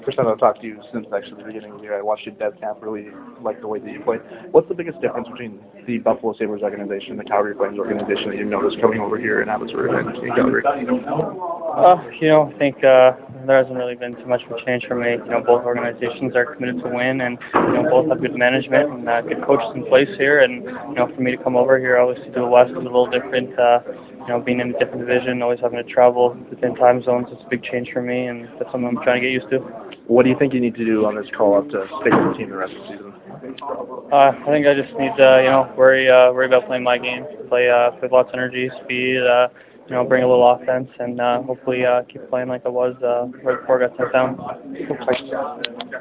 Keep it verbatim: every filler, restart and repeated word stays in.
First time I've talked to you since actually the beginning of the year. I watched you dev camp, really like the way that you play. What's the biggest difference between the Buffalo Sabres organization and the Calgary Flames organization that you've noticed coming over here in Abbotsford and in Calgary? Uh, you know, I think uh, there hasn't really been too much of a change for me. You know, both organizations are committed to win, and you know, both have good management and uh, good coaches in place here. And you know, for me to come over here, obviously to the West is a little different. Uh, you know, being in a different division, always having to travel within time zones, it's a big change for me, and that's something I'm trying to get used to. What do you think you need to do on this call-up to stick with the team the rest of the season? Uh, I think I just need to, you know, worry, uh, worry about playing my game, play, uh, play lots of energy, speed, uh, you know, bring a little offense, and uh, hopefully uh, keep playing like I was uh, right before I got sent down.